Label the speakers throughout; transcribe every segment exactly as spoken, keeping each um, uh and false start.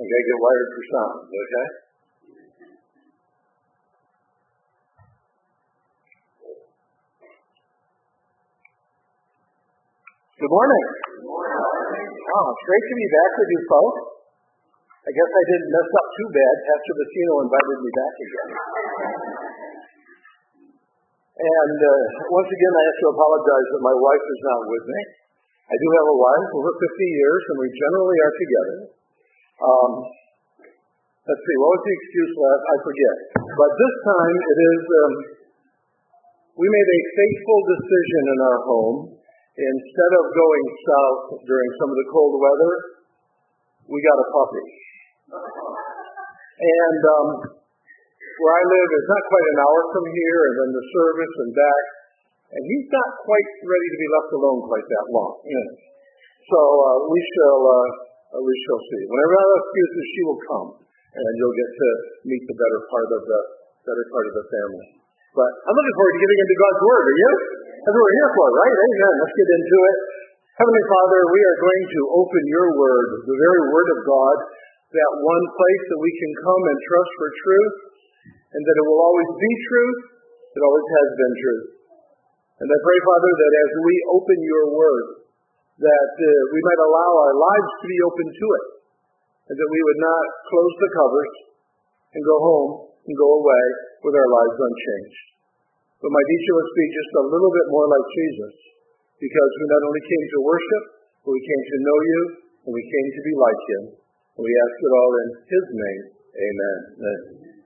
Speaker 1: gotta get wired for sound, okay? Good morning. Good morning. Oh, it's great to be back with you folks. I guess I didn't mess up too bad. Pastor Vecino invited me back again. And uh, once again, I have to apologize that my wife is not with me. I do have a wife, over fifty years, and we generally are together. Um, let's see, what was the excuse last? I forget. But this time it is, um, we made a faithful decision in our home. Instead of going south during some of the cold weather, we got a puppy. And um, where I live is not quite an hour from here, and then the service and back. And he's not quite ready to be left alone quite that long. You know. So uh, we shall uh, we shall see. Whenever I have excuses, she will come, and you'll get to meet the better part of the better part of the family. But I'm looking forward to getting into God's Word. Are you? That's what we're here for, right? Amen. Let's get into it. Heavenly Father, we are going to open your Word, the very Word of God, that one place that we can come and trust for truth, and that it will always be truth. It always has been truth. And I pray, Father, that as we open your Word, that uh, we might allow our lives to be open to it, and that we would not close the covers and go home and go away with our lives unchanged. But my teacher will speak just a little bit more like Jesus, because we not only came to worship, but we came to know you, and we came to be like him. And we ask it all in his name. Amen. Amen.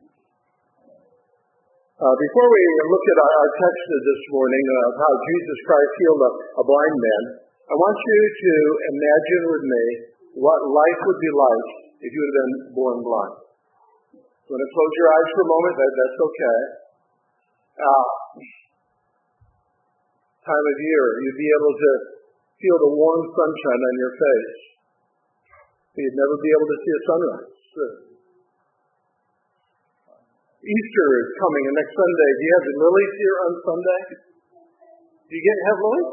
Speaker 1: Uh, before we look at our, our text this morning of how Jesus Christ healed a, a blind man, I want you to imagine with me what life would be like if you had been born blind. So when you close your eyes for a moment, that, that's okay. Uh, time of year, you'd be able to feel the warm sunshine on your face. You'd never be able to see a sunrise. Easter is coming, and next Sunday, do you have the lilies here on Sunday? Do you get have lilies?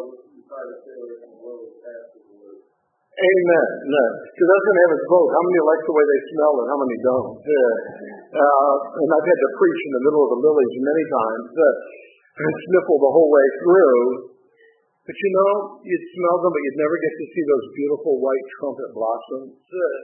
Speaker 1: Amen. No. He doesn't have his vote. How many like the way they smell and how many don't? Yeah. Uh, and I've had to preach in the middle of the lilies many times uh, and sniffle the whole way through. But you know, you'd smell them, but you'd never get to see those beautiful white trumpet blossoms. Uh,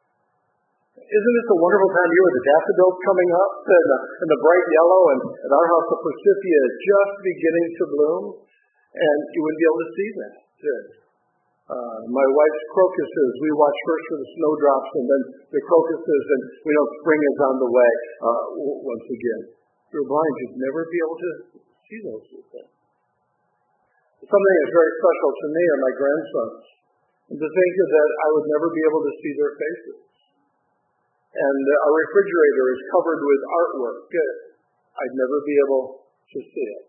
Speaker 1: isn't this a wonderful time of year with the daffodils coming up and the, and the bright yellow, and at our house the forsythia is just beginning to bloom, and you wouldn't be able to see that. Uh, Uh, my wife's crocuses, we watch first for the snowdrops and then the crocuses, and we know spring is on the way uh, once again. If you're blind, you'd never be able to see those things. Something that's very special to me are my grandsons. And to think that I would never be able to see their faces. And uh, our refrigerator is covered with artwork. I'd never be able to see it.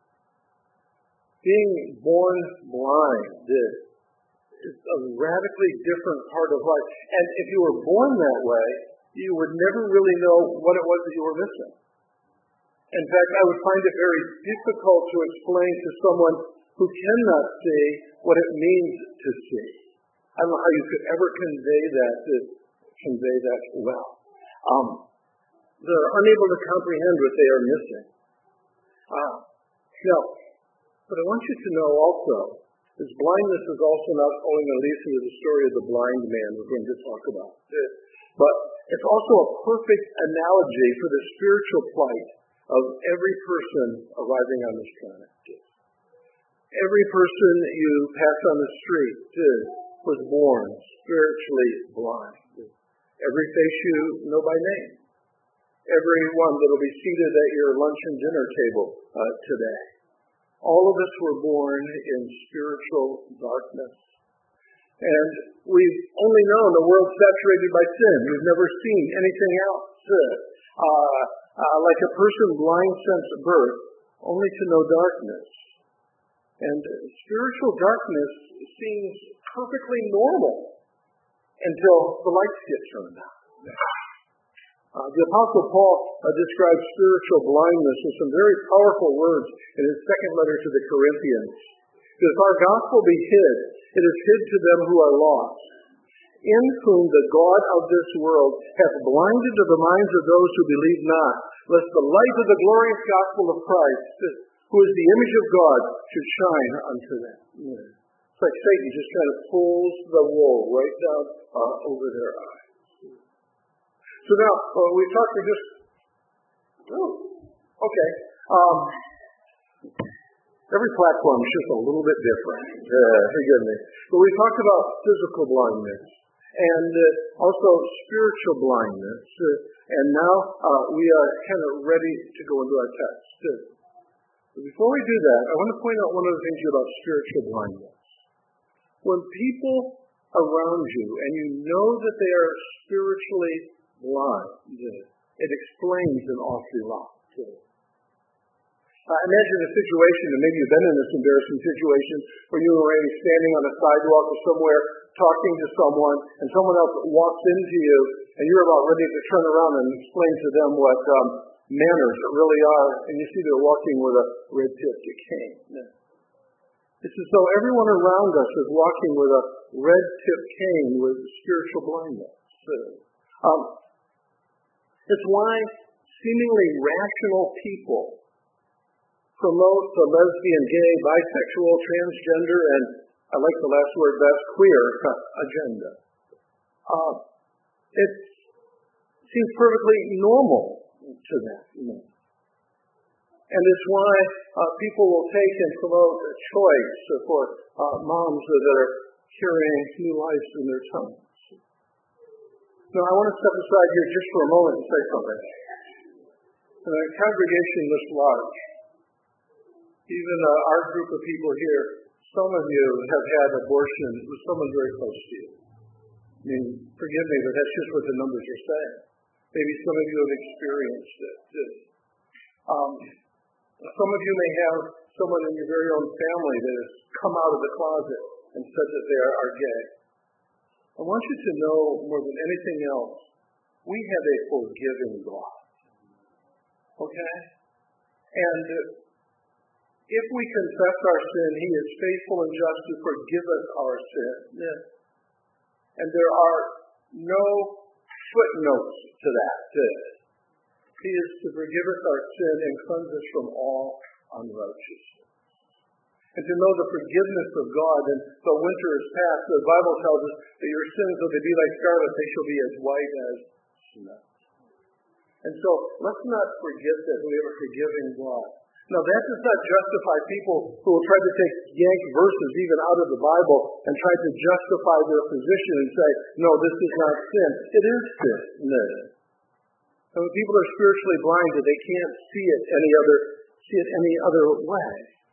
Speaker 1: Being born blind is a radically different part of life. And if you were born that way, you would never really know what it was that you were missing. In fact, I would find it very difficult to explain to someone who cannot see what it means to see. I don't know how you could ever convey that, to convey that well. Um, they're unable to comprehend what they are missing. Uh, now, but I want you to know also, this blindness is also not owing at least to the story of the blind man we're going to talk about. But it's also a perfect analogy for the spiritual plight of every person arriving on this planet. Every person you pass on the street was born spiritually blind. Every face you know by name. Everyone that will be seated at your lunch and dinner table uh, today. All of us were born in spiritual darkness. And we've only known a world saturated by sin. We've never seen anything else. Uh, uh, like a person blind since birth, only to know darkness. And spiritual darkness seems perfectly normal until the lights get turned on. Uh, the Apostle Paul uh, describes spiritual blindness with some very powerful words in his second letter to the Corinthians. If our gospel be hid, it is hid to them who are lost, in whom the God of this world hath blinded the minds of those who believe not, lest the light of the glorious gospel of Christ, who is the image of God, should shine unto them. It's like Satan just kind of pulls the wool right down uh, over their eyes. So now, uh, we talked for just, oh, okay. Um, every platform is just a little bit different. Uh, forgive me. But we talked about physical blindness and uh, also spiritual blindness. Uh, and now uh, we are kind of ready to go into our text. Uh, but before we do that, I want to point out one of the things about spiritual blindness. When people around you and you know that they are spiritually blind, it explains an awful lot. Uh, imagine a situation, and maybe you've been in this embarrassing situation, where you were maybe standing on a sidewalk or somewhere talking to someone, and someone else walks into you, and you're about ready to turn around and explain to them what um, manners really are, and you see they're walking with a red-tipped cane. It's as though everyone around us is walking with a red-tipped cane with spiritual blindness. Um, it's why seemingly rational people promote the lesbian, gay, bisexual, transgender, and I like the last word best, queer agenda. Uh, it seems perfectly normal to them. You know. And it's why uh, people will take and promote a choice for uh, moms that are carrying new lives in their tongues. Now, I want to step aside here just for a moment and say something. In a congregation this large, even uh, our group of people here, some of you have had abortion with someone very close to you. I mean, forgive me, but that's just what the numbers are saying. Maybe some of you have experienced it. Um, some of you may have someone in your very own family that has come out of the closet and said that they are gay. I want you to know more than anything else, we have a forgiving God. Okay? And uh, if we confess our sin, He is faithful and just to forgive us our sin. Yeah. And there are no footnotes to that. He is to forgive us our sin and cleanse us from all unrighteousness. And to know the forgiveness of God, and the winter is past, the Bible tells us that your sins, though they be like scarlet, they shall be as white as snow. And so, let's not forget that we have a forgiving God. Now, that does not justify people who will try to take yank verses even out of the Bible and try to justify their position and say, no, this is not sin. It is sin. No. And when people are spiritually blinded, they can't see it any other, see it any other way.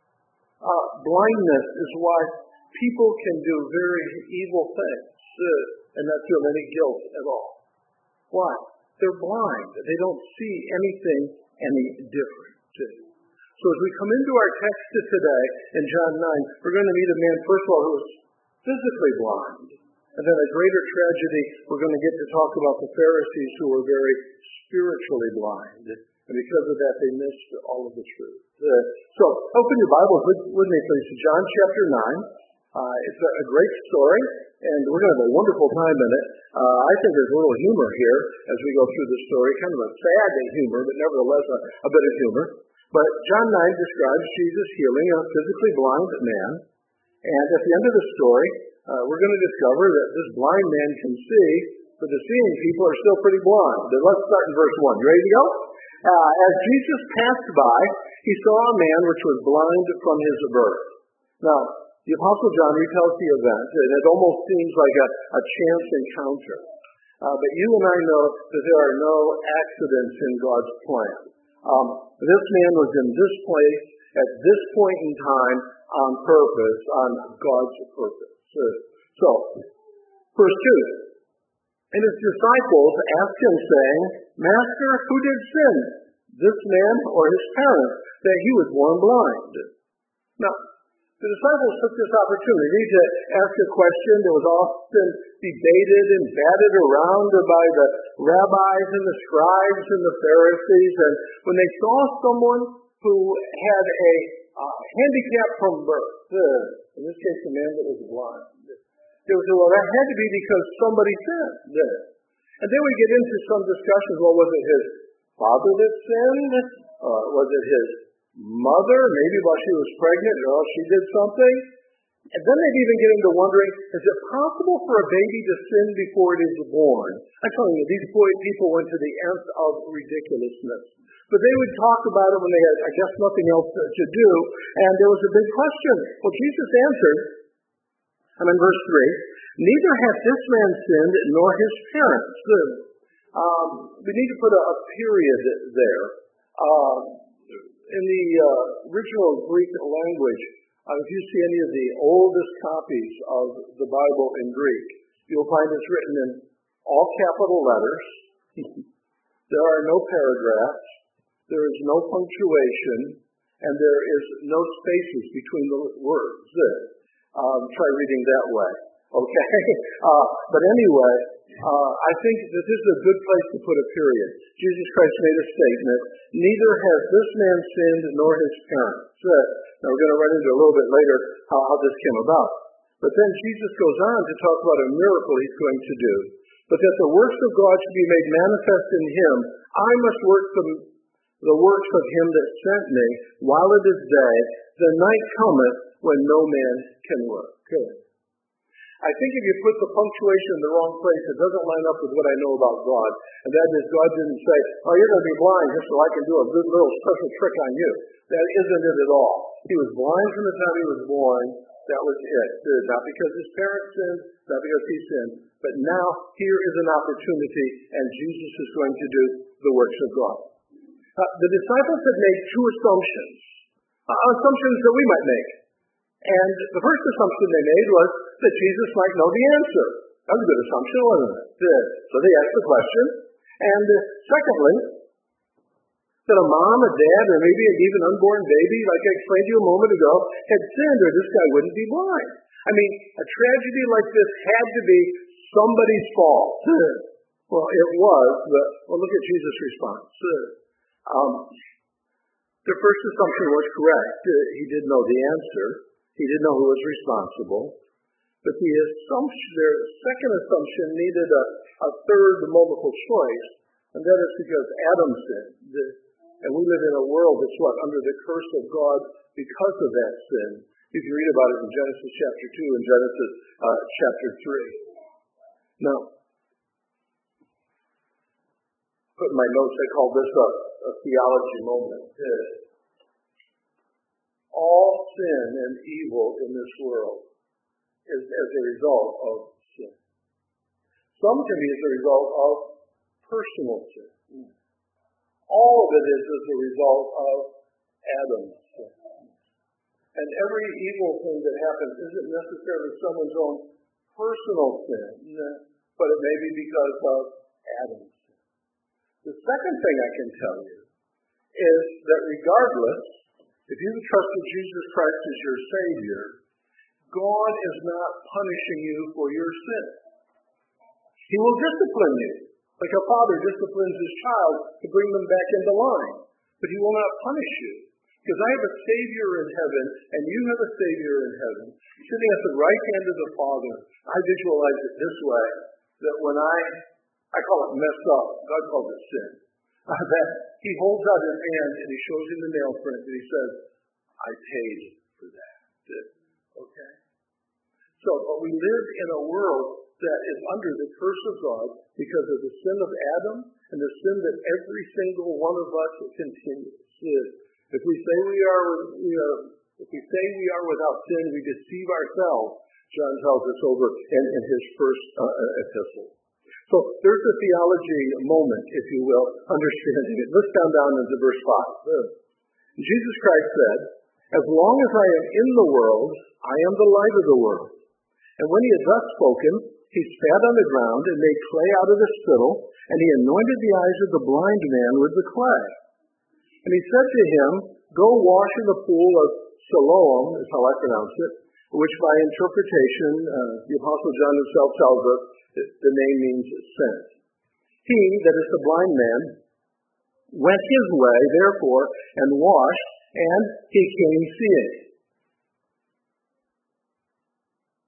Speaker 1: Uh, blindness is why people can do very evil things uh, and not feel any guilt at all. Why? They're blind. They don't see anything any different. So as we come into our text today in John nine, we're going to meet a man, first of all, who is physically blind. And then a greater tragedy, we're going to get to talk about the Pharisees who were very spiritually blind. And because of that, they missed all of the truth. Uh, so open your Bibles with, with me, please, to John chapter nine. Uh, it's a, a great story, and we're going to have a wonderful time in it. Uh, I think there's a little humor here as we go through this story, kind of a sad humor, but nevertheless a, a bit of humor. But John nine describes Jesus healing a physically blind man. And at the end of the story, uh, we're going to discover that this blind man can see, but the seeing people are still pretty blind. And let's start in verse one. You ready to go? Uh, as Jesus passed by, he saw a man which was blind from his birth. Now, the Apostle John retells the event, and it almost seems like a, a chance encounter. Uh, but you and I know that there are no accidents in God's plan. Um, this man was in this place at this point in time on purpose, on God's purpose. So, verse two. And his disciples asked him, saying, Master, who did sin, this man or his parents, that he was born blind? Now, the disciples took this opportunity to ask a question that was often debated and batted around by the rabbis and the scribes and the Pharisees. And when they saw someone who had a uh, handicap from birth, uh, in this case a man that was blind, they would say, well, that had to be because somebody sinned, did it? And then we get into some discussions, well, was it his father that sinned? Uh, was it his mother? Maybe while she was pregnant, or else she did something? And then they'd even get into wondering, is it possible for a baby to sin before it is born? I'm telling you, these boy people went to the nth of ridiculousness. But they would talk about it when they had, I guess, nothing else to do, and there was a big question. Well, Jesus answered, I'm in verse three, neither hath this man sinned nor his parents. Um, we need to put a, a period there. Uh, in the uh, original Greek language, uh, if you see any of the oldest copies of the Bible in Greek, you'll find it's written in all capital letters. There are no paragraphs. There is no punctuation. And there is no spaces between the words. Um, try reading that way. Okay? Uh, but anyway, uh, I think that this is a good place to put a period. Jesus Christ made a statement, neither has this man sinned nor his parents. Uh, now we're going to run into a little bit later how, how this came about. But then Jesus goes on to talk about a miracle he's going to do. But that the works of God should be made manifest in him, I must work the, the works of him that sent me while it is day. The night cometh when no man can work. Good. I think if you put the punctuation in the wrong place, it doesn't line up with what I know about God. And that is, God didn't say, oh, you're going to be blind just so I can do a good little special trick on you. That isn't it at all. He was blind from the time he was born. That was it. Not because his parents sinned, not because he sinned. But now, here is an opportunity, and Jesus is going to do the works of God. Uh, the disciples had made two assumptions. Uh, assumptions that we might make. And the first assumption they made was that Jesus might know the answer. That was a good assumption, wasn't it? So they asked the question. And uh, secondly, that a mom, a dad, or maybe an even unborn baby, like I explained to you a moment ago, had sinned or this guy wouldn't be blind. I mean, a tragedy like this had to be somebody's fault. Well, it was, but well, look at Jesus' response. Um, the first assumption was correct. He did know the answer. He didn't know who was responsible. But the assumption, their second assumption needed a, a third multiple choice, and that is because Adam sinned. And we live in a world that's what? Under the curse of God because of that sin. You can read about it in Genesis chapter two and Genesis uh, chapter three. Now, put in my notes, I call this a, a theology moment. All sin and evil in this world is as a result of sin. Some can be as a result of personal sin. All of it is as a result of Adam's sin. And every evil thing that happens isn't necessarily someone's own personal sin, but it may be because of Adam's sin. The second thing I can tell you is that regardless, if you've trusted Jesus Christ as your Savior, God is not punishing you for your sin. He will discipline you, like a father disciplines his child to bring them back into line. But he will not punish you. Because I have a Savior in heaven, and you have a Savior in heaven, sitting at the right hand of the Father. I visualize it this way, that when I, I call it mess up, God calls it sin. Uh, that he holds out his hand and he shows him the nail print and he says, I paid for that. Okay? So, but we live in a world that is under the curse of God because of the sin of Adam and the sin that every single one of us continues. If we say we are, we are, if we say we are without sin, we deceive ourselves. John tells us over in, in his first uh, epistle. So there's a theology moment, if you will, understanding it. Let's down down into verse five. Jesus Christ said, as long as I am in the world, I am the light of the world. And when he had thus spoken, he spat on the ground and made clay out of the spittle, and he anointed the eyes of the blind man with the clay. And he said to him, go wash in the pool of Siloam, is how I pronounce it, which by interpretation, uh, the Apostle John himself tells us, the name means sent. He, that is the blind man, went his way, therefore, and washed, and he came seeing.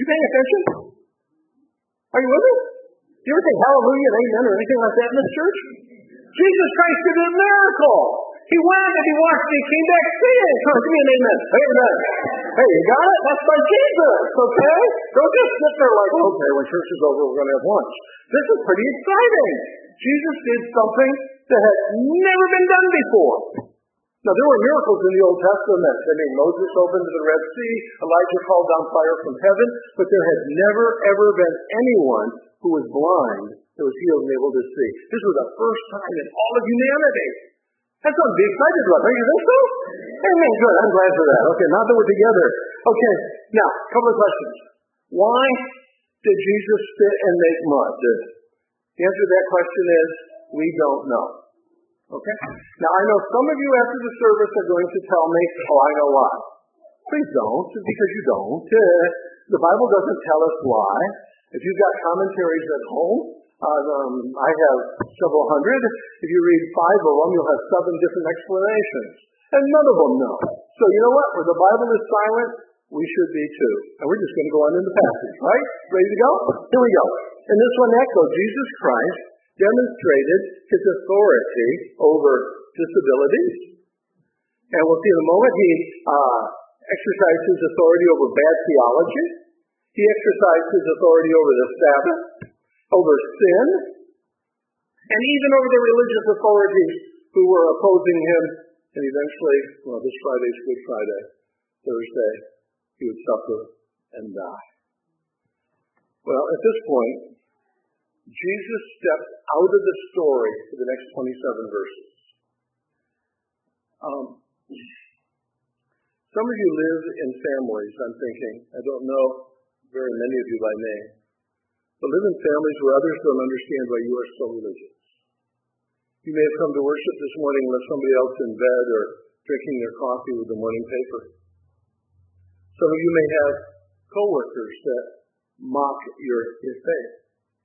Speaker 1: You paying attention? Are you with me? Do you ever say hallelujah and amen or anything like that in this church? Jesus Christ did a miracle. He went and he washed and he came back singing. Come on, give me an amen. Amen. Hey, you got it? That's by Jesus, okay? Don't just sit there like, okay, when church is over, we're going to have lunch. This is pretty exciting. Jesus did something that had never been done before. Now, there were miracles in the Old Testament. I mean, Moses opened the Red Sea, Elijah called down fire from heaven, but there had never, ever been anyone who was blind that was healed and able to see. This was the first time in all of humanity. That's something to be excited about, don't you think so? Amen, good, I'm glad for that. Okay, now that we're together. Okay, now, a couple of questions. Why did Jesus spit and make mud? The answer to that question is, we don't know. Okay? Now, I know some of you after the service are going to tell me, oh, I know why. Please don't, because you don't. Uh, the Bible doesn't tell us why. If you've got commentaries at home, uh, um, I have several hundred. If you read five of them, you'll have seven different explanations. And none of them know. So you know what? Where the Bible is silent, we should be too. And we're just going to go on in the passage, right? Ready to go? Here we go. In this one, echo, Jesus Christ demonstrated his authority over disabilities. And we'll see in a moment, he uh, exercised his authority over bad theology. He exercised his authority over the Sabbath, over sin, and even over the religious authorities who were opposing him. And eventually, well, this Friday's Good Friday, Thursday, he would suffer and die. Well, at this point, Jesus steps out of the story for the next twenty-seven verses. Um, some of you live in families, I'm thinking. I don't know very many of you by name. But live in families where others don't understand why you are so religious. You may have come to worship this morning with somebody else in bed or drinking their coffee with the morning paper. Some of you may have coworkers that mock your, your faith.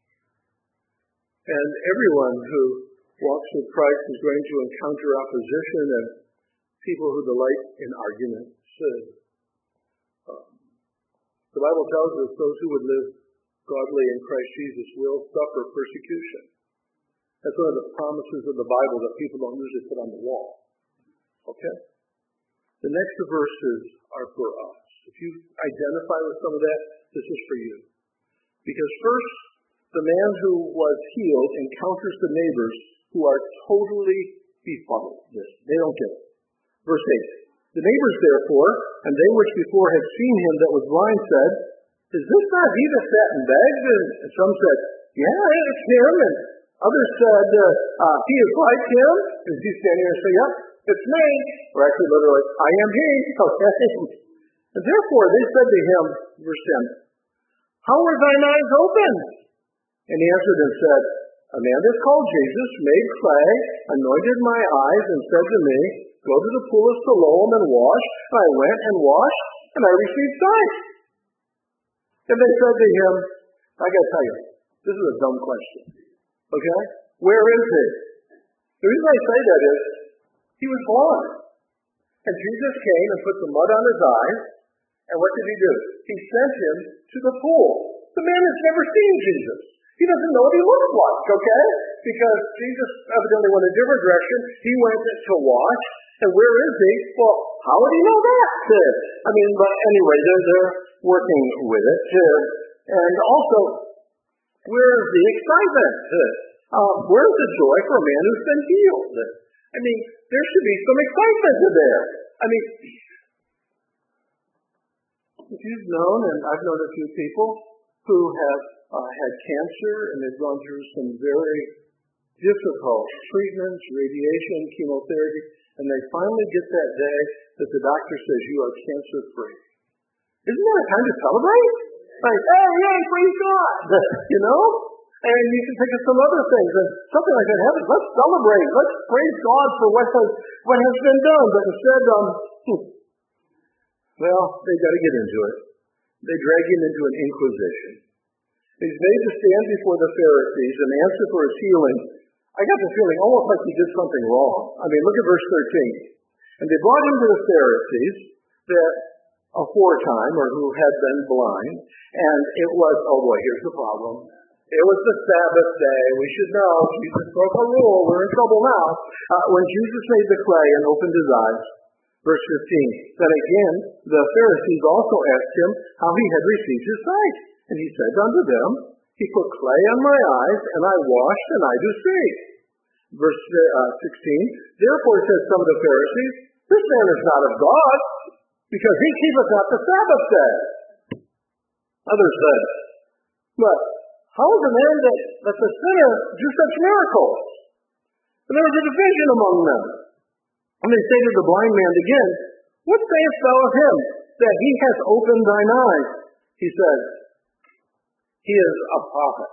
Speaker 1: And everyone who walks with Christ is going to encounter opposition and people who delight in arguments. Um, the Bible tells us those who would live godly in Christ Jesus will suffer persecution. That's one of the promises of the Bible that people don't usually put on the wall. Okay? The next verses are for us. If you identify with some of that, this is for you. Because first, the man who was healed encounters the neighbors who are totally befuddled. They don't get it. Verse eight. The neighbors, therefore, and they which before had seen him that was blind, said, Is this not he that sat and begged? And some said, Yeah, it's him. And others said, uh, uh, He is like him. And he's standing there and say, Yep, it's me. Or actually, literally, I am he. Okay. And therefore they said to him, verse ten, How were thine eyes opened? And he answered and said, A man that's called Jesus made clay, anointed my eyes, and said to me, Go to the pool of Siloam and wash. And I went and washed, and I received sight. And they said to him, I got to tell you, this is a dumb question. Okay? Where is he? The reason I say that is, he was blind. And Jesus came and put the mud on his eyes, and what did he do? He sent him to the pool. The man has never seen Jesus. He doesn't know what he looks like, okay? Because Jesus evidently went a different direction. He went to wash. And where is he? Well, how would he know that? I mean, but anyway, they're, they're working with it. And also, where is the excitement? Um, where's the joy for a man who's been healed? I mean, there should be some excitement there. I mean, if you've known, and I've known a few people who have uh, had cancer and they've gone through some very difficult treatments, radiation, chemotherapy, and they finally get that day that the doctor says you are cancer-free. Isn't that a time to celebrate? Like, hey, yay, praise God! You know? And you can think of some other things. And something like that happens. Let's celebrate. Let's praise God for what has, what has been done. But instead, um, hmm, well, they've got to get into it. They drag him into an inquisition. He's made to stand before the Pharisees and answer for his healing. I got the feeling almost like he did something wrong. I mean, look at verse thirteen. And they brought him to the Pharisees that aforetime, or who had been blind, and it was, oh boy, here's the problem. It was the Sabbath day. We should know. Jesus broke a rule. We're in trouble now. Uh, when Jesus made the clay and opened his eyes, verse fifteen, then again the Pharisees also asked him how he had received his sight. And he said unto them, he put clay on my eyes, and I washed, and I do see. Verse uh, sixteen, therefore said some of the Pharisees, this man is not of God, because he keepeth not the Sabbath day. Others said, but how is a man that, that the sinner do such miracles? And there was a division among them. And they say to the blind man again, what sayest thou of him, that he hath opened thine eyes? He said, he is a prophet.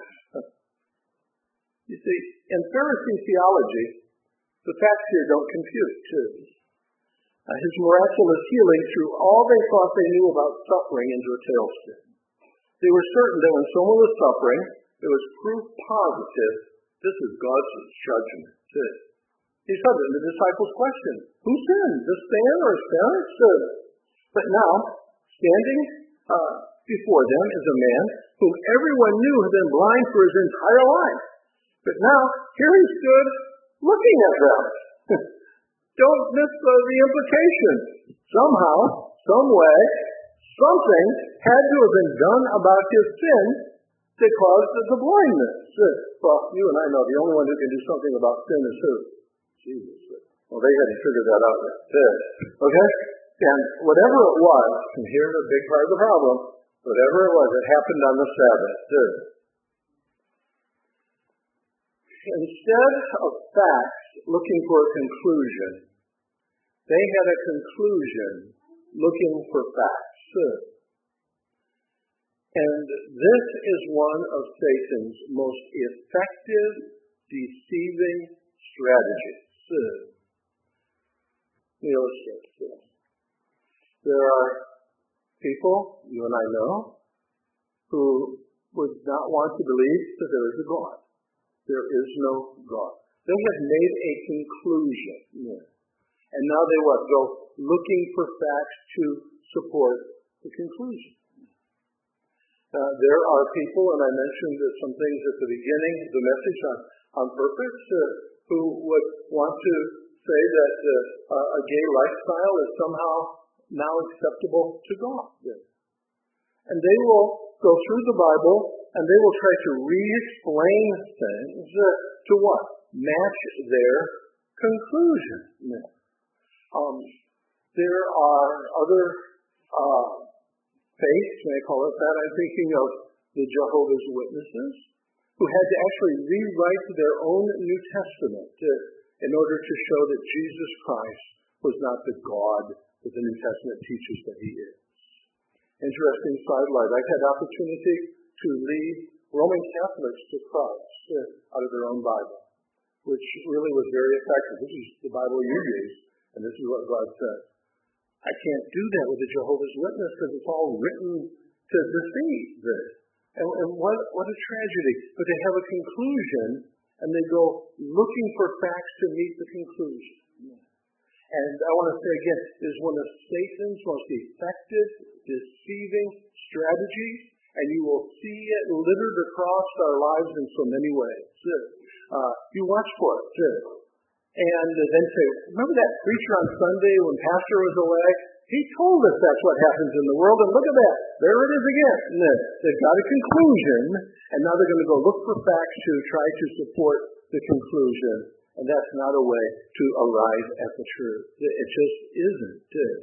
Speaker 1: You see, in Pharisee theology, the facts here don't compute, too. Uh, his miraculous healing threw all they thought they knew about suffering into a tailspin. They were certain that when someone was suffering, it was proof positive this is God's judgment, too. He said that the disciples questioned, who sinned, this man or his parents? But now, standing uh, before them is a man whom everyone knew had been blind for his entire life. But now, here he stood looking at them. Don't miss the, the implication. Somehow, some way, something had to have been done about his sin that caused the blindness. Well, you and I know the only one who can do something about sin is who? Jesus. Well, they had to figure that out yet. Okay? And whatever it was, and here's a big part of the problem, whatever it was, it happened on the Sabbath. Instead of facts looking for a conclusion, they had a conclusion looking for facts. And this is one of Satan's most effective deceiving strategies. Let me illustrate this. There are people, you and I know, who would not want to believe that there is a God. There is no God. They have made a conclusion. Yeah. And now they what? Go looking for facts to support the conclusion. Uh, there are people, and I mentioned some things at the beginning of the message on, on purpose, uh, who would want to say that uh, a gay lifestyle is somehow now acceptable to God. Yeah. And they will go through the Bible, and they will try to re-explain things uh, to what? Match their conclusion. Yeah. Um, there are other uh, faiths, may I call it that. I'm thinking of the Jehovah's Witnesses, who had to actually rewrite their own New Testament to, in order to show that Jesus Christ was not the God that the New Testament teaches that he is. Interesting sidelight. I've had opportunity to lead Roman Catholics to Christ uh, out of their own Bible, which really was very effective. This is the Bible you use, and this is what God said. I can't do that with the Jehovah's Witness because it's all written to deceive. And, and what, what a tragedy. But they have a conclusion, and they go looking for facts to meet the conclusion. And I want to say again, it is one of Satan's most effective, deceiving strategies, and you will see it littered across our lives in so many ways. Uh, you watch for it, too. And then say, remember that preacher on Sunday when Pastor was away? He told us that's what happens in the world, and look at that. There it is again. And they've got a conclusion, and now they're going to go look for facts to try to support the conclusion. And that's not a way to arrive at the truth. It just isn't.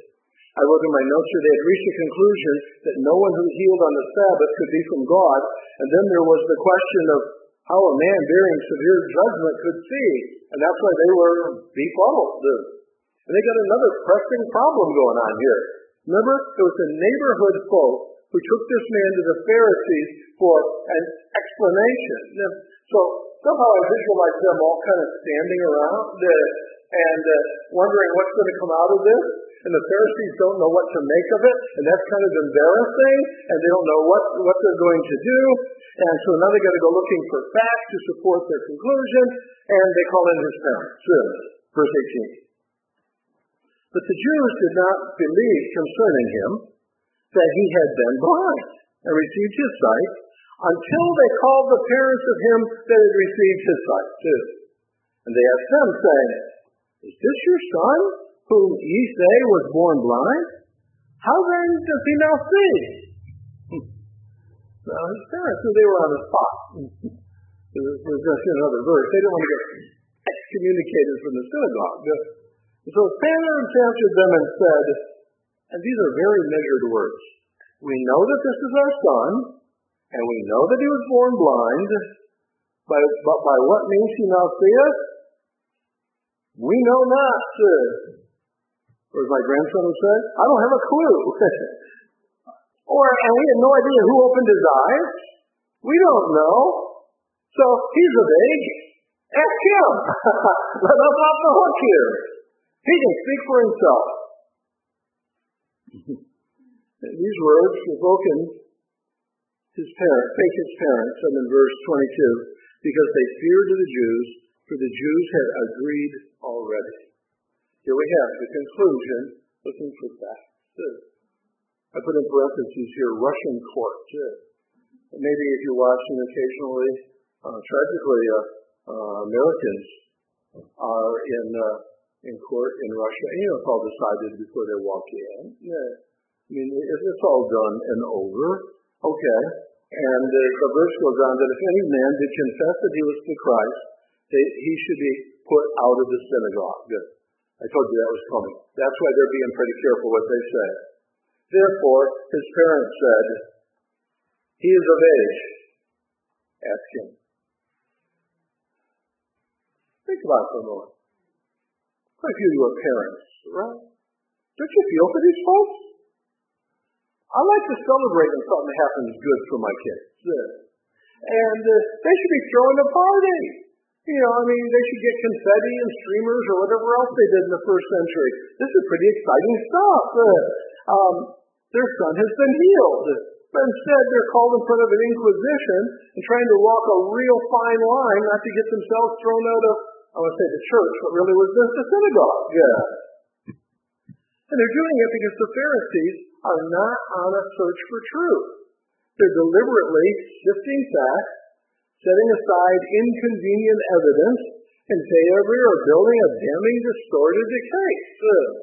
Speaker 1: I wrote in my notes that they had reached a conclusion that no one who healed on the Sabbath could be from God. And then there was the question of how a man bearing severe judgment could see. And that's why they were befuddled. And they got another pressing problem going on here. Remember, there was a neighborhood folk who took this man to the Pharisees for an explanation. So somehow I visualize them all kind of standing around uh, and uh, wondering what's going to come out of this. And the Pharisees don't know what to make of it, and that's kind of embarrassing, and they don't know what, what they're going to do. And so now they've got to go looking for facts to support their conclusion, and they call in his parents. Verse eighteen. But the Jews did not believe concerning him that he had been blind and received his sight until they called the parents of him that had received his sight too. And they asked them, saying, Is this your son, whom ye say was born blind? How then does he now see? Now his parents knew they were on the spot. It was just another verse. They didn't want to get excommunicated from the synagogue. And so his parents answered them and said, and these are very measured words, We know that this is our son, and we know that he was born blind, but, but by what means he now seeth, we know not. Or as my grandson would say, I don't have a clue. Or, and we have no idea who opened his eyes. We don't know. So he's of age. Ask him. Let us off the hook here. He can speak for himself. These words spoken his parents, spake his parents, and in verse twenty-two, because they feared the Jews, for the Jews had agreed already. Here we have the conclusion, looking for facts. I put in parentheses here, Russian court. Maybe if you're watching occasionally, uh, tragically, uh, uh, Americans are in uh, in court in Russia. And, you know, it's all decided before they walk in. Yeah. I mean, it's all done and over. Okay. And uh, the verse goes on that if any man did confess that he was the Christ, they, he should be put out of the synagogue. Good. I told you that was coming. That's why they're being pretty careful what they say. Therefore, his parents said, He is of age. Ask him. Think about it for a moment. Quite a few of you are parents, right? Don't you feel for these folks? I like to celebrate when something happens good for my kids. And uh, they should be throwing a party. You know, I mean, they should get confetti and streamers or whatever else they did in the first century. This is pretty exciting stuff. Uh, um, their son has been healed. But instead, they're called in front of an inquisition and trying to walk a real fine line not to get themselves thrown out of, I would say the church, but really was just the synagogue. Yeah. And they're doing it because the Pharisees are not on a search for truth. They're deliberately sifting facts, setting aside inconvenient evidence, and favoring or building a damning, distorted case.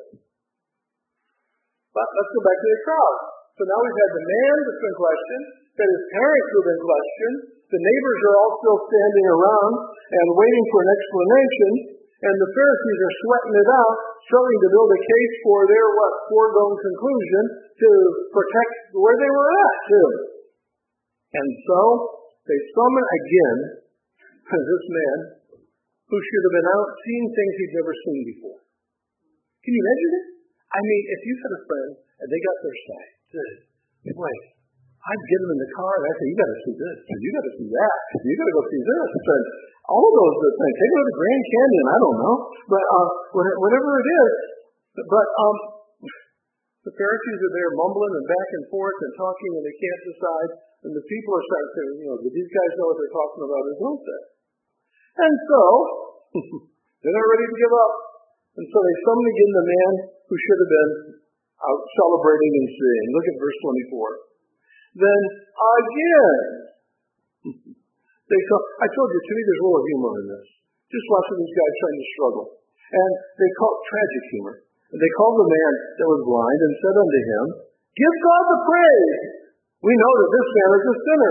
Speaker 1: But let's go back to the crowd. So now we've had the man that's been questioned, that his parents have been questioned, the neighbors are all still standing around and waiting for an explanation, and the Pharisees are sweating it out, struggling to build a case for their what foregone conclusion to protect where they were at, too. And so they summon again this man who should have been out seeing things he'd never seen before. Can you imagine it? I mean, if you had a friend and they got their sight, wait, I'd get them in the car and I'd say, you got to see this, and you got to see that, and you got to go see this, and all of those things. Take them to the Grand Canyon, I don't know, but uh, whatever it is. But um, the Pharisees are there mumbling and back and forth and talking, and they can't decide. And the people are starting to say, you know, do these guys know what they're talking about or don't they? And so, they're not ready to give up. And so they summon again the man who should have been out celebrating and seeing. Look at verse twenty-four. Then again, they saw, I told you, to me there's a little humor in this. Just watching these guys trying to struggle. And they call it tragic humor. And they called the man that was blind and said unto him, Give God the praise. We know that this man is a sinner.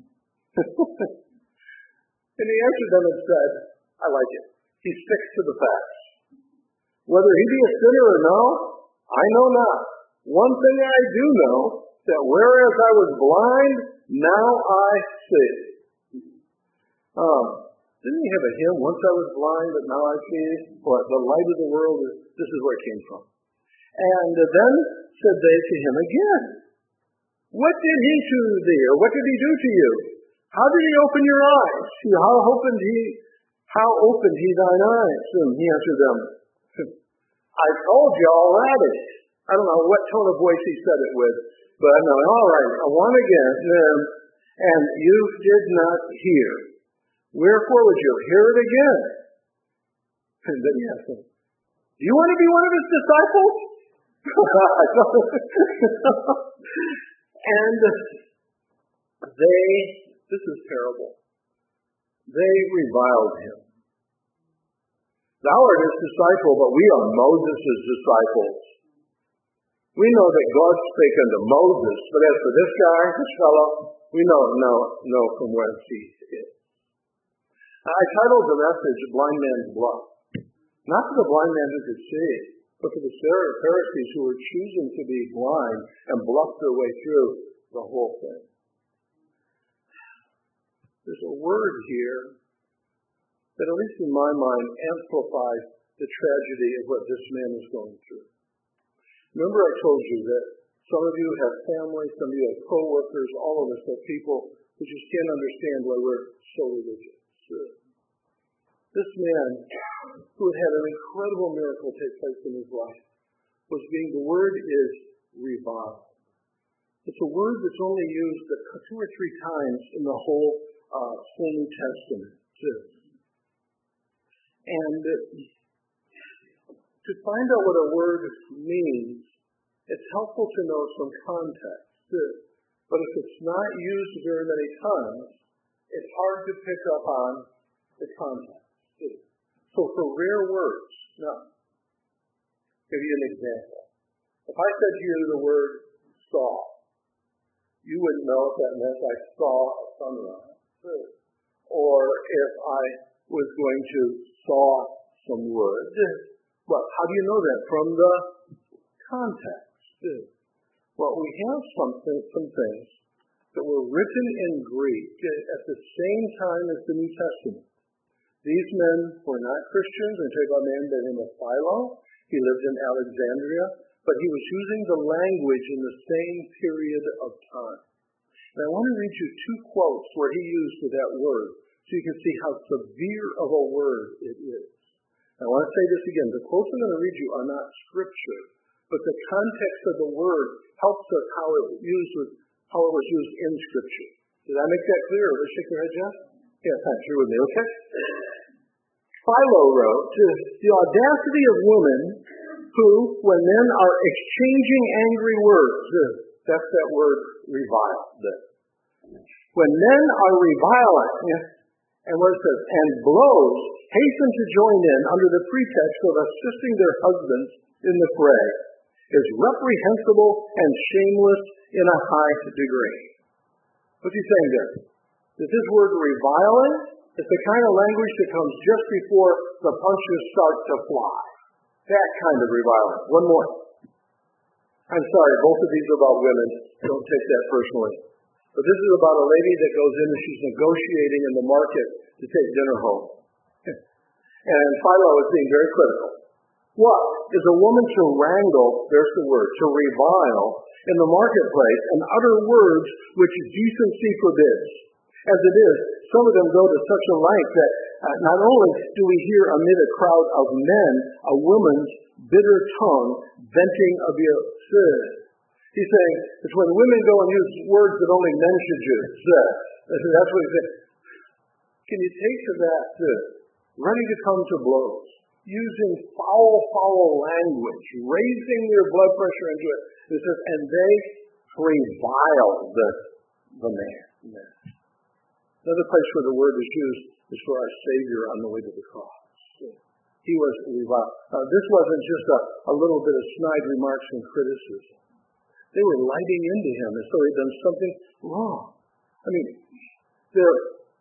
Speaker 1: And he answered them and said, I like it. He sticks to the facts. Whether he be a sinner or no, I know not. One thing I do know, that whereas I was blind, now I see. Um, didn't he have a hymn, once I was blind, but now I see? What, the light of the world, is, this is where it came from. And then said they to him again, What did he to thee, or what did he do to you? How did he open your eyes? How opened he, how opened he thine eyes? And he answered them, I told you already. I don't know what tone of voice he said it with, but I know, all right, I want again, um, and you did not hear. Wherefore would you hear it again? And then he asked him, Do you want to be one of his disciples? And they, this is terrible, they reviled him. Thou art his disciple, but we are Moses' disciples. We know that God spake unto Moses, but as for this guy, this fellow, we don't know, know from whence he is. I titled the message, Blind Man's Bluff. Not for the blind man who could see, but for the Pharisees who were choosing to be blind and bluff their way through the whole thing. There's a word here that, at least in my mind, amplifies the tragedy of what this man is going through. Remember I told you that some of you have family, some of you have co-workers, all of us have people who just can't understand why we're so religious. This man, who had had an incredible miracle take place in his life, was being, the word is reviled. It's a word that's only used two or three times in the whole uh, whole New Testament. And to find out what a word means, it's helpful to know some context. But if it's not used very many times, it's hard to pick up on the context. So for rare words, now, I'll give you an example. If I said to you the word saw, you wouldn't know if that meant I saw a sunrise. Or if I was going to saw some wood. Well, how do you know that? From the context. Well, we have something, some things that were written in Greek at the same time as the New Testament. These men were not Christians. I take a man by the name of Philo. He lived in Alexandria, but he was using the language in the same period of time. And I want to read you two quotes where he used that word, so you can see how severe of a word it is. I want to say this again. The quotes I'm going to read you are not scripture, but the context of the word helps us how it was used, how it was used in scripture. Did I make that clear? Or shake your head, Jeff? Yeah, thanks. You're with me, okay? Philo wrote, the audacity of women who, when men are exchanging angry words, that's that word, revile. When men are reviling, and what it says, and blows, hasten to join in under the pretext of assisting their husbands in the fray, is reprehensible and shameless in a high degree. What's he saying there? That this word reviling is the kind of language that comes just before the punches start to fly. That kind of reviling. One more. I'm sorry, both of these are about women. Don't take that personally. But this is about a lady that goes in and she's negotiating in the market to take dinner home. And Philo is being very critical. What is a woman to wrangle, there's the word, to revile in the marketplace and utter words which decency forbids? As it is, some of them go to such a length that uh, not only do we hear amid a crowd of men a woman's bitter tongue venting abuse. He's saying it's when women go and use words that only men should use. That's what he's saying. Can you take to that? Ready to come to blows, using foul, foul language, raising their blood pressure into it. It says, and they reviled the, the man. Another place where the word is used is for our Savior on the way to the cross. He was reviled. Uh, this wasn't just a, a little bit of snide remarks and criticism. They were lighting into him as though he'd done something wrong. I mean, they're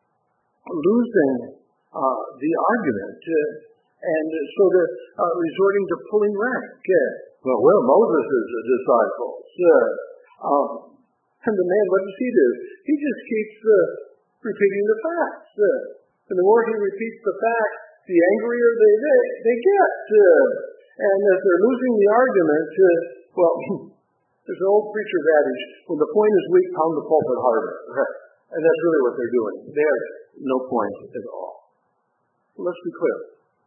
Speaker 1: losing uh, the argument, uh, and so they're uh, resorting to pulling rank. Uh, well, well, Moses is a disciple. Uh, um, and the man, what does he do? He just keeps uh, repeating the facts. Uh, and the more he repeats the facts, the angrier they they, they get. Uh, and as they're losing the argument, uh, well, there's an old preacher's adage, when the point is weak, pound the pulpit harder. Right. And that's really what they're doing. They have no point at all. So let's be clear.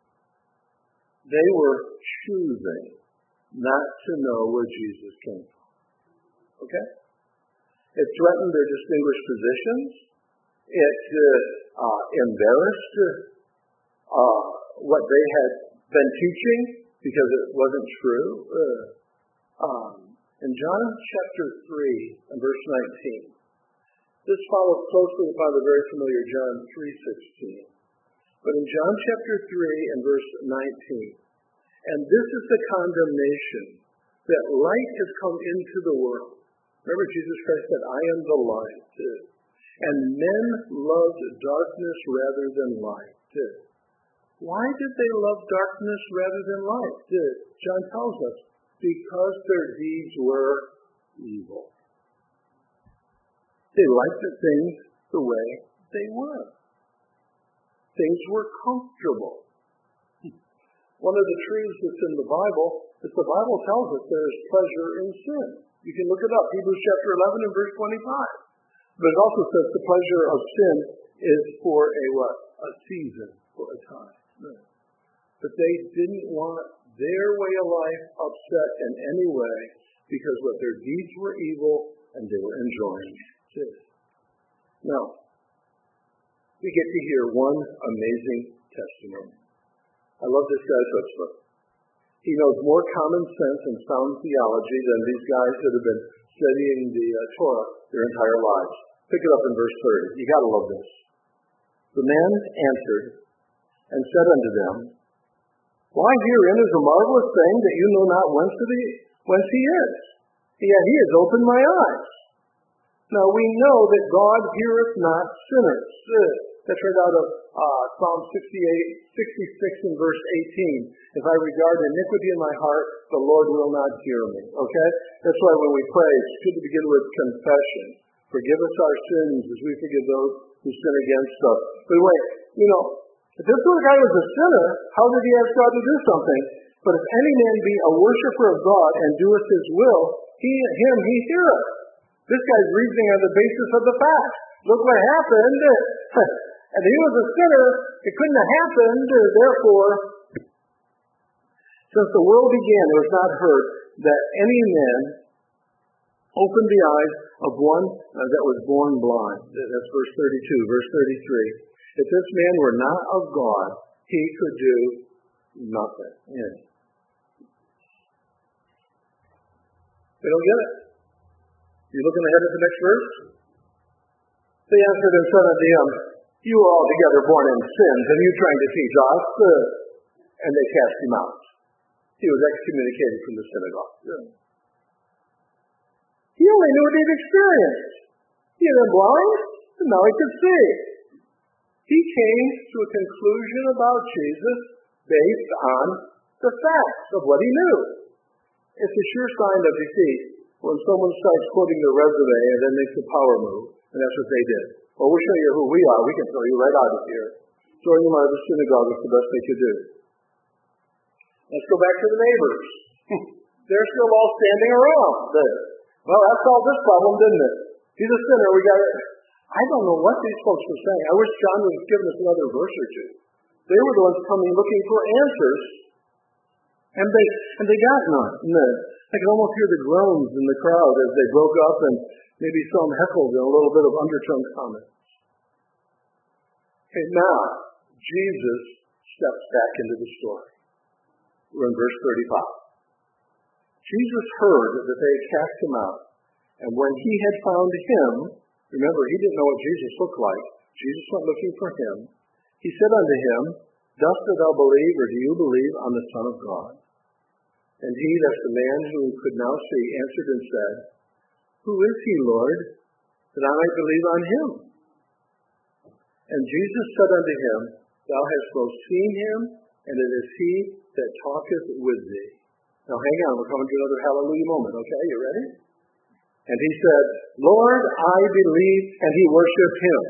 Speaker 1: They were choosing not to know where Jesus came from. Okay? It threatened their distinguished positions. It uh, uh, embarrassed uh, what they had been teaching. because it wasn't true. Uh, um, in John chapter three and verse nineteen, this follows closely upon the very familiar John three sixteen. But in John chapter three and verse nineteen, and this is the condemnation, that light has come into the world. Remember, Jesus Christ said, I am the light. And men loved darkness rather than light. Why did they love darkness rather than light? John tells us, because their deeds were evil. They liked the things the way they were. Things were comfortable. One of the truths that's in the Bible is the Bible tells us there is pleasure in sin. You can look it up, Hebrews chapter eleven and verse twenty-five. But it also says the pleasure of sin is for a what? A season, for a time. But they didn't want their way of life upset in any way because what their deeds were evil and they were enjoying sin. Now, we get to hear one amazing testimony. I love this guy, Hutzler. He knows more common sense and sound theology than these guys that have been studying the uh, Torah their entire lives. Pick it up in verse thirty. You got to love this. The man answered and said unto them, Why, herein is a marvelous thing that you know not whence, he, whence he is. Yet he has opened my eyes. Now we know that God heareth not sinners. That's right out of uh, Psalm sixty-eight, sixty-six and verse eighteen. If I regard iniquity in my heart, the Lord will not hear me. Okay? That's why when we pray, it's good to begin with confession. Forgive us our sins as we forgive those who sin against us. But wait, you know, if this little guy was a sinner, how did he ask God to do something? But if any man be a worshiper of God and doeth his will, he him he heareth. This guy's reasoning on the basis of the facts. Look what happened. And if he was a sinner, it couldn't have happened. Therefore, since the world began, it was not heard that any man opened the eyes of one uh, that was born blind. That's verse thirty-two. Verse thirty-three. If this man were not of God, he could do nothing. Yeah. They don't get it. You looking ahead at the next verse? They answered and said unto him, You are altogether born in sins, and you trying to teach us? Uh, and they cast him out. He was excommunicated from the synagogue. Yeah. He only knew what he'd experienced. He had been blind, and now he could see. He came to a conclusion about Jesus based on the facts of what he knew. It's a sure sign of defeat when someone starts quoting their resume and then makes a power move, and that's what they did. Well, we'll show you who we are. We can throw you right out of here. Throwing them out of the synagogue was the best they could do. Let's go back to the neighbors. They're still all standing around. Well, that solved this problem, didn't it? He's a sinner. We got it. I don't know what these folks were saying. I wish John would have given us another verse or two. They were the ones coming looking for answers, and they and they got none. I could almost hear the groans in the crowd as they broke up, and maybe some heckled in a little bit of undertone comments. Okay, now Jesus steps back into the story. We're in verse thirty-five. Jesus heard that they had cast him out, and when he had found him, remember, he didn't know what Jesus looked like. Jesus went looking for him. He said unto him, Dost thou believe, or do you believe on the Son of God? And he, that's the man who could now see, answered and said, Who is he, Lord, that I might believe on him? And Jesus said unto him, Thou hast both seen him, and it is he that talketh with thee. Now hang on, we're coming to another hallelujah moment, okay? You ready? And he said, Lord, I believe, and he worshipped him.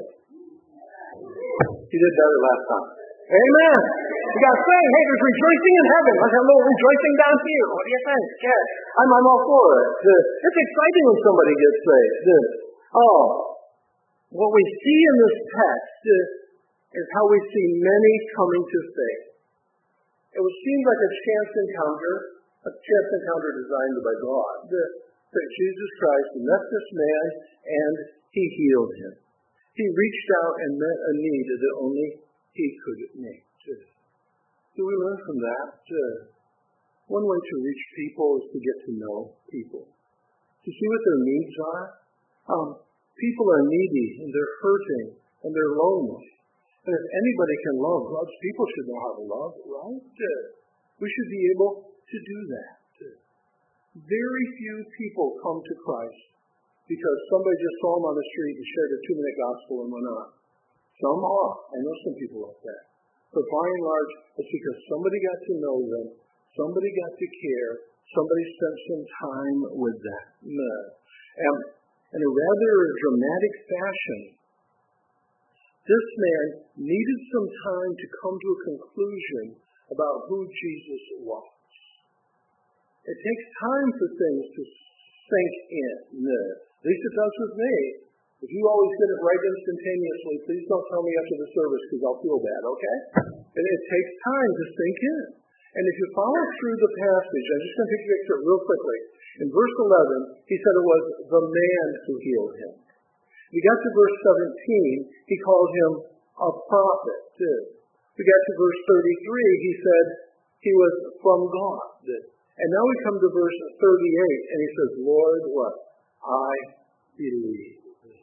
Speaker 1: He did better last time. Amen. You got to say, hey, there's rejoicing in heaven. Let's have a little rejoicing down here. What do you think? Yeah, I'm, I'm all for it. It's exciting when somebody gets saved. Oh, what we see in this text is how we see many coming to faith. It would seem like a chance encounter, a chance encounter designed by God. That Jesus Christ met this man and he healed him. He reached out and met a need that only he could meet. Do we learn from that? one way to reach people is to get to know people, to see what their needs are. Um, people are needy, and they're hurting, and they're lonely. And if anybody can love, God's people should know how to love, right? Uh, we should be able to do that. Uh, very few people come to Christ because somebody just saw him on the street and shared a two-minute gospel and went on. Some are. I know some people like that. But by and large, it's because somebody got to know them, somebody got to care, somebody spent some time with them. No. And in a rather dramatic fashion, this man needed some time to come to a conclusion about who Jesus was. It takes time for things to sink in. No. At least it does with me. If you always get it right instantaneously, please don't tell me after the service because I'll feel bad, okay? And it takes time to sink in. And if you follow through the passage, I'm just going to picture it real quickly. In verse eleven, he said it was the man who healed him. We got to verse seventeen, he called him a prophet, too. We got to verse thirty-three, he said he was from God. And now we come to verse thirty-eight, and he says, Lord, what? I believe.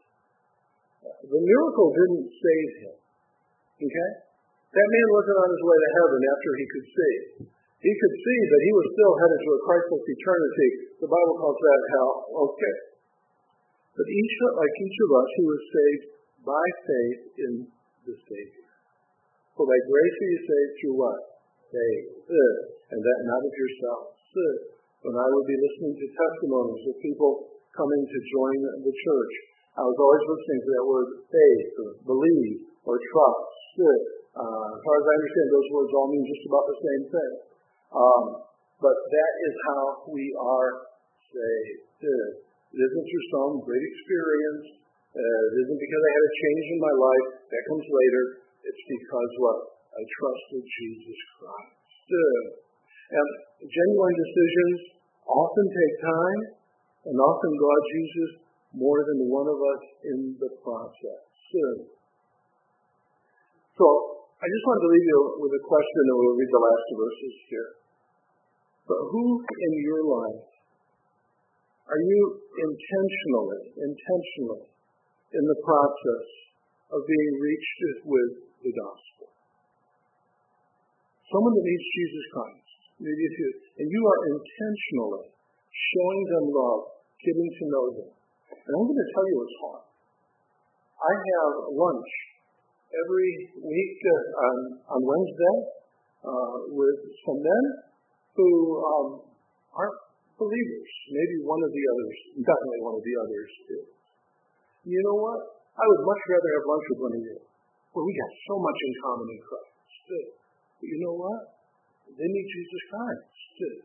Speaker 1: The miracle didn't save him. Okay? That man wasn't on his way to heaven after he could see. He could see that he was still headed to a Christless eternity. The Bible calls that hell. Okay. But each, like each of us, he was saved by faith in the Savior. For by grace are you saved through what? Faith. And that not of yourselves. When I would be listening to testimonies of people coming to join the church, I was always listening to that word faith, or believe, or trust. Uh, as far as I understand, those words all mean just about the same thing. Um, but that is how we are saved. It isn't through some great experience. Uh, it isn't because I had a change in my life. That comes later. It's because what? I trusted Jesus Christ. Uh, and genuine decisions often take time, and often God uses more than one of us in the process. Uh, so, I just wanted to leave you with a question, and we'll read the last two verses here. But who in your life are you intentionally, intentionally in the process of being reached with the gospel? Someone that needs Jesus Christ, maybe if you, and you are intentionally showing them love, getting to know them. And I'm going to tell you it's hard. I have lunch every week uh, on, on Wednesday uh, with some men who um, aren't believers. Maybe one of the others, definitely one of the others is. You know what? I would much rather have lunch with one of you. Well, we got so much in common in Christ. But you know what? They need Jesus Christ.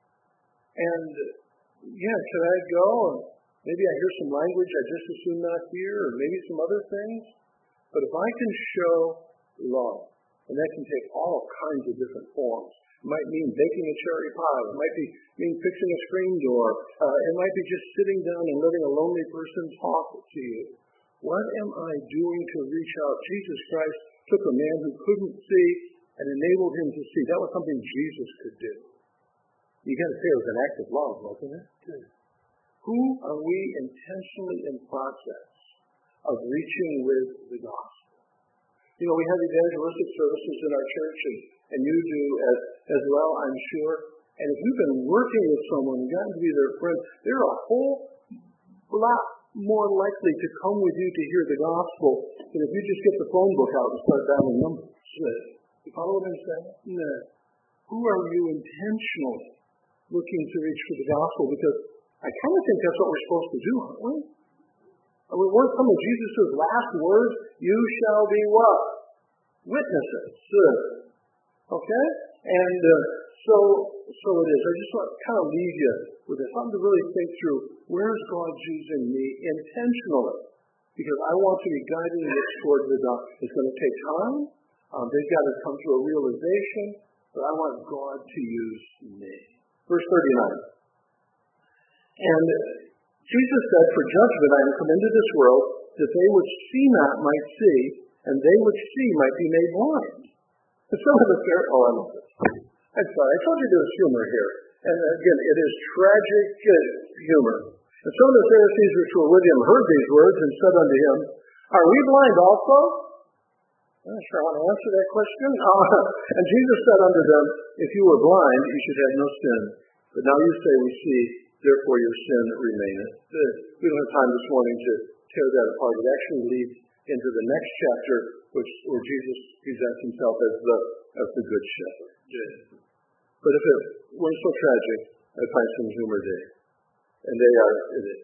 Speaker 1: And yeah, can I go? And maybe I hear some language I just as soon not hear, or maybe some other things. But if I can show love, and that can take all kinds of different forms. It might mean baking a cherry pie. It might be mean fixing a screen door. Uh, it might be just sitting down and letting a lonely person talk to you. What am I doing to reach out? Jesus Christ took a man who couldn't see and enabled him to see. That was something Jesus could do. You got to say it was an act of love, wasn't it? Who are we intentionally in process of reaching with the gospel? You know, we have evangelistic services in our church, and, and you do as, as well, I'm sure. And if you've been working with someone, gotten to be their friend, they're a whole lot more likely to come with you to hear the gospel than if you just get the phone book out and start dialing numbers. You follow what I'm saying? No. Who are you intentionally looking to reach for the gospel? Because I kind of think that's what we're supposed to do, aren't we? I mean, weren't some of Jesus' last words, you shall be what? Witnesses. Okay? And uh, so so it is. I just want to kind of leave you with this. Something to really think through. Where is God using me intentionally? Because I want to be guiding this towards the gospel. It's going to take time. Um, they've got to come to a realization. But I want God to use me. Verse thirty-nine. And Jesus said, for judgment I am come into this world, that they which see not might see, and they which see might be made blind. And some of us are, oh, I love this. I'm sorry, I told you there was humor here. And again, it is tragic humor. And some of the Pharisees which were with him heard these words and said unto him, Are we blind also? I'm not sure how to answer that question. Uh, and Jesus said unto them, If you were blind, you should have no sin. But now you say, We see, therefore your sin remaineth. We don't have time this morning to tear that apart. It actually leads into the next chapter, which where Jesus presents himself as the as the good shepherd. But if it weren't so tragic, I'd find some humor there. And they are in it.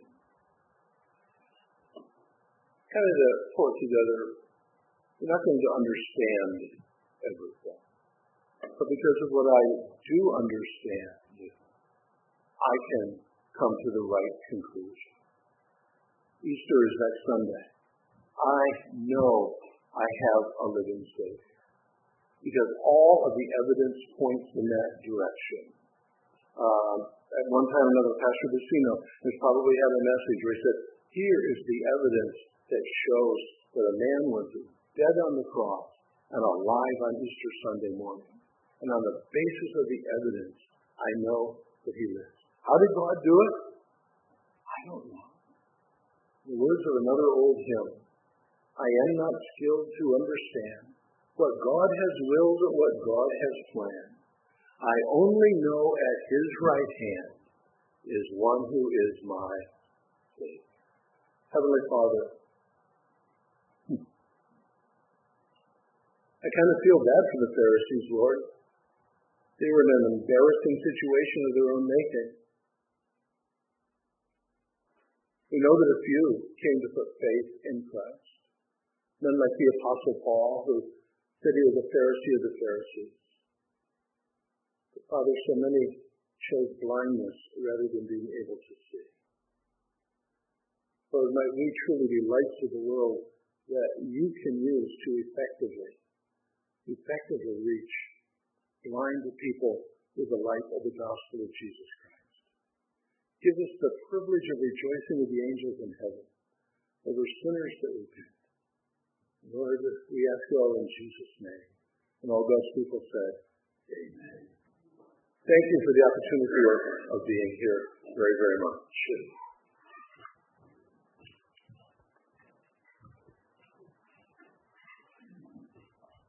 Speaker 1: Kind of to pull it together, you're not going to understand everything. But because of what I do understand, I can come to the right conclusion. Easter is next Sunday. I know I have a living Savior. Because all of the evidence points in that direction. Um, at one time, another Pastor Bacino has probably had a message where he said, here is the evidence that shows that a man was dead on the cross and alive on Easter Sunday morning. And on the basis of the evidence, I know that he lives. How did God do it? I don't know. The words of another old hymn, I am not skilled to understand what God has willed or what God has planned. I only know at his right hand is one who is my Savior. Heavenly Father, I kind of feel bad for the Pharisees, Lord. They were in an embarrassing situation of their own making. We know that a few came to put faith in Christ. Men like the Apostle Paul, who said he was a Pharisee of the Pharisees. But Father, so many chose blindness rather than being able to see. Lord, might we truly be lights of the world that you can use to effectively, effectively reach blind people with the light of the gospel of Jesus Christ. Give us the privilege of rejoicing with the angels in heaven over sinners that repent. Lord, we ask you all in Jesus' name. And all God's people said, Amen. Thank you for the opportunity of, of being here very, very much.